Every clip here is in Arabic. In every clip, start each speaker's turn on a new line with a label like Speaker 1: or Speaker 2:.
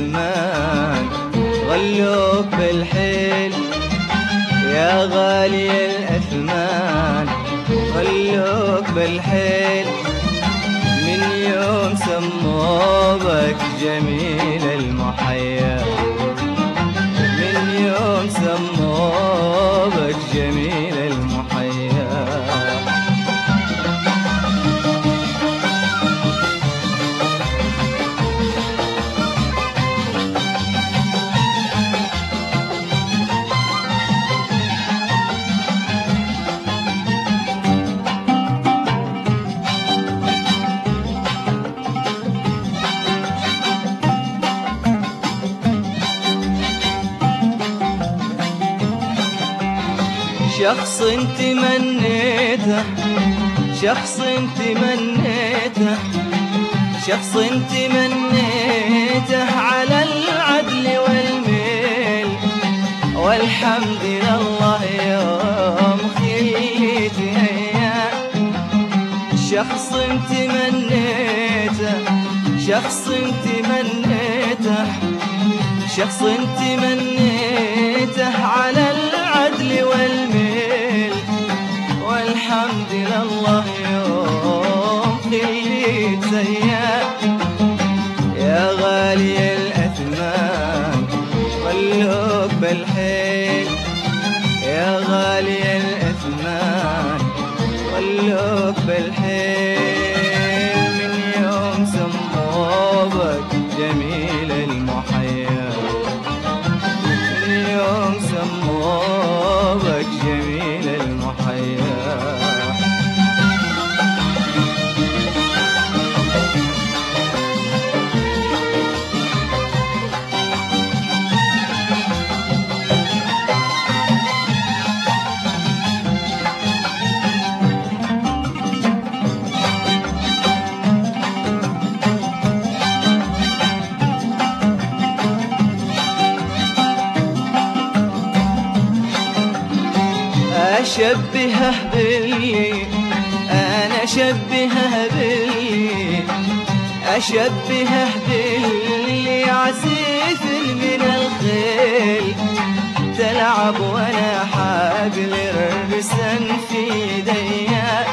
Speaker 1: الأثمان غلوك بالحيل يا غالي الأثمان غلوك بالحيل من يوم سموبك جميل المحيا من يوم سموبك جميل المحيا شخص تمنيته شخص تمنيته شخص تمنيته على العدل والميل والحمد لله يوم خليته يا شخص تمنيته شخص تمنيته شخص تمنيته على العدل والميل والحمد لله يوم خليته يا غالي الأثمان غلوك بالحيل يا غالي الأثمان غلوك بالحيل من يوم سموبك جميل المحيا من يوم سموبك جميل المحيا أشبهه باللي أنا أشبهه باللي أشبهه باللي عسيف من الخيل تلعب وأنا حابل الرسن في يديا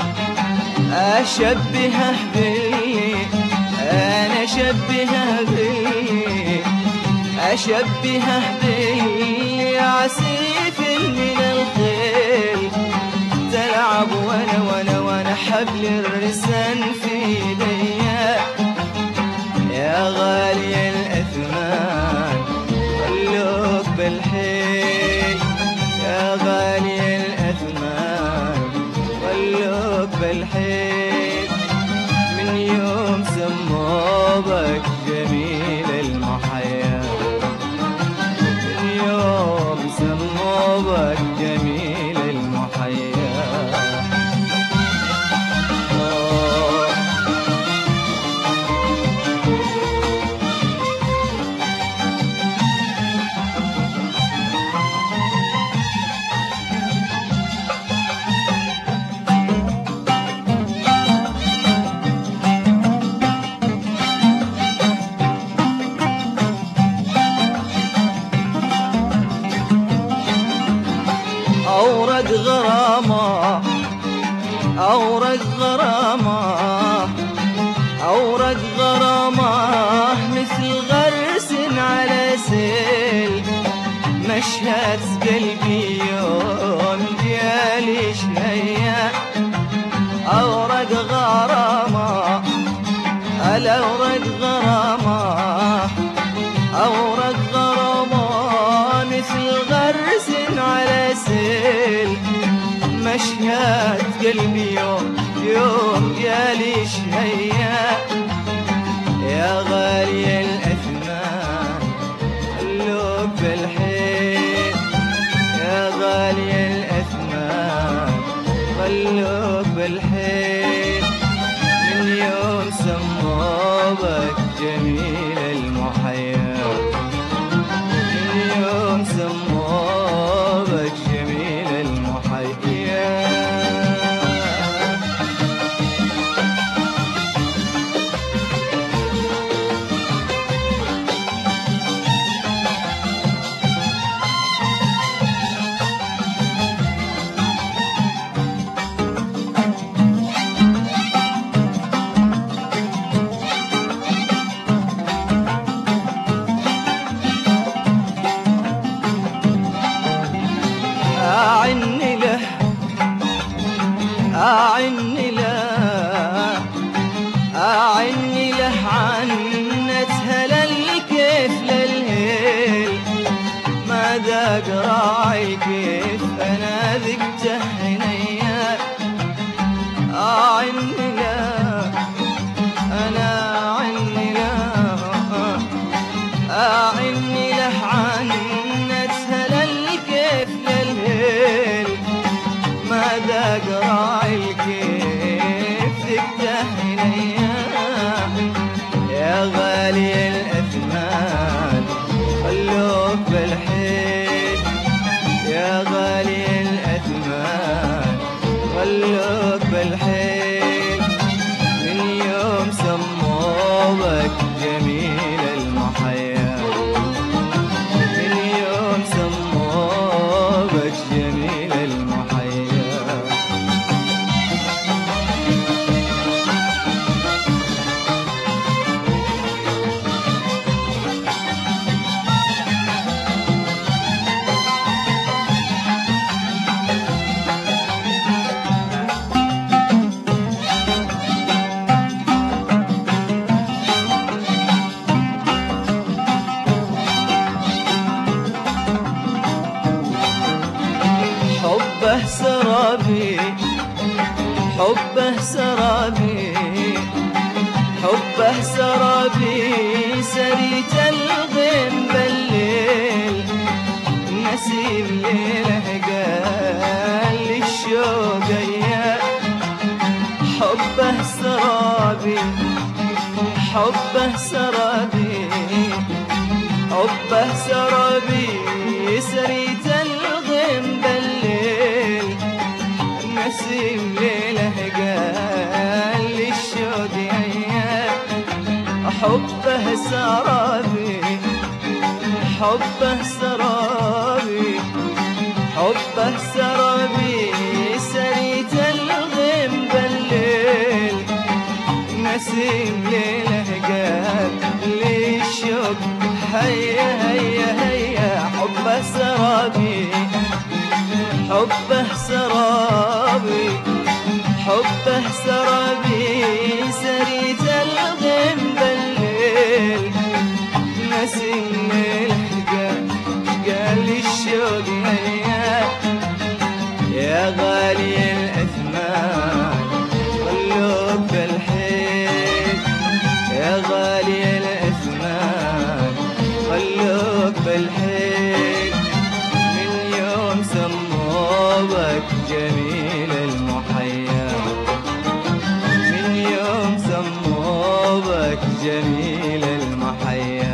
Speaker 1: أشبهه باللي أنا أشبهه باللي أشبهه باللي عسيف من الخيل تلعب وانا حبل الرسن في يديا يا غالي الأثمان غلوك بالحيل يا غالي الأثمان غلوك بالحيل من يوم سموبك جميل المحيا من يوم سموبك جميل المحيا أورد غرامة أورد غرامة أورد غرامة مثل غرس على سيل مشهد قلبي يوم ديالي شهيا أورد غرامة الأورد غرامة أورد غرامة مثل غرس على سيل مشهد قلبي يوم جالي شهيا يا غالي الأثمان خلوك بالحيل يا غالي الأثمان خلوك بالحيل من يوم سموبك جميل المحيا من يوم سموبك جميل المحيا راعي كيف أنا ذقته هنيا أعني لا أنا أعني لا أعني له عنتها للكيف للهيل ما ذاق راعي الكيف ذقته هنيا يا غالي الأثمان خلوك بالحيل يا غالي الأثمان خلوك بالحيل من يوم سموك جميل المحيا من يوم سموك جميل المحيا حبه سرابي حبه سرابي حبه سرابي سريت الغيم بالليل نسيم ليله قال للشوق يا حبه سرابي حبه سرابي حبه سرابي سريت الغيم بالليل نسيم ليله قال للشوق يا حبه سرابي حبه سرابي حبه سرابي سريت الغيم بالليل نسيم ليله قال للشوق هيا هيا هيا حبه سرابي حبه سرابي حبه سرابي سريت الغيم بالليل نسيم ليله قال للشوق يا غالي الأثمان خلوك بالحيل يا غالي الأثمان خلوك بالحيل من يوم سموك جميل المحيا من يوم سموك جميل المحيا